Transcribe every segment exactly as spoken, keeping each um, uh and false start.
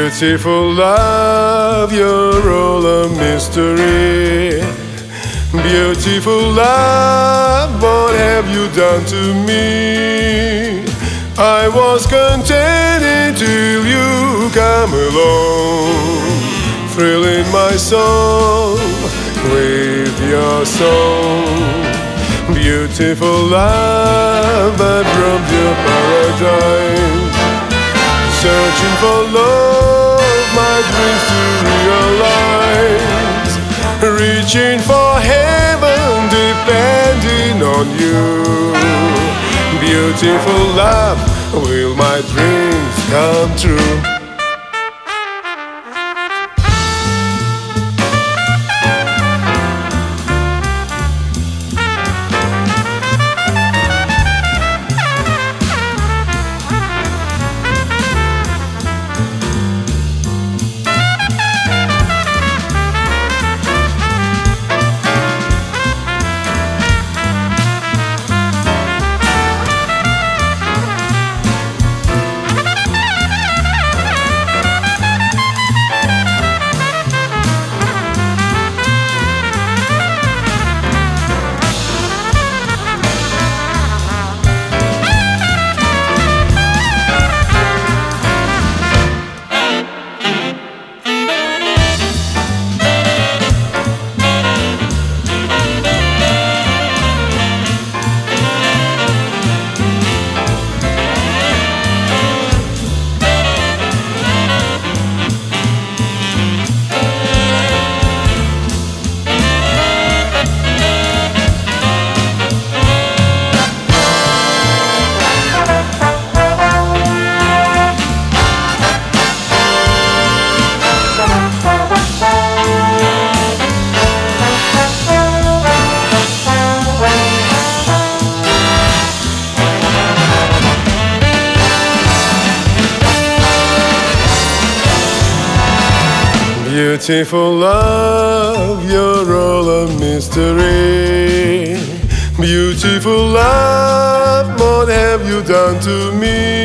Beautiful love, you're all a mystery. Beautiful love, what have you done to me? I was content until you come along, thrilling my soul with your song. Beautiful love, I brought your paradise. Searching for love, my dreams to realize. Reaching for heaven, depending on you. Beautiful love, will my dreams come true? Beautiful love, you're all a mystery. Beautiful love, what have you done to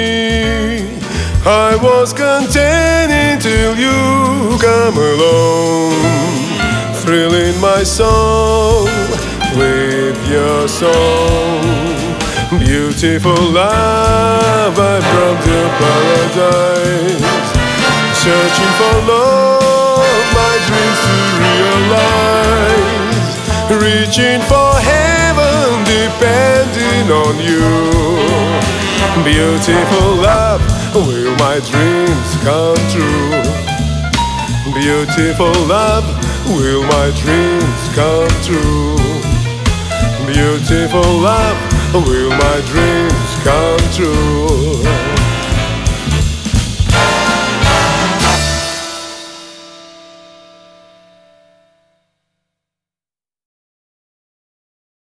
me? I was content until you come along, thrilling my soul with your song. Beautiful love, I brought your paradise. Searching for love, my dreams to realize. Reaching for heaven, depending on you. Beautiful love, will my dreams come true? Beautiful love, will my dreams come true? Beautiful love, will my dreams come true?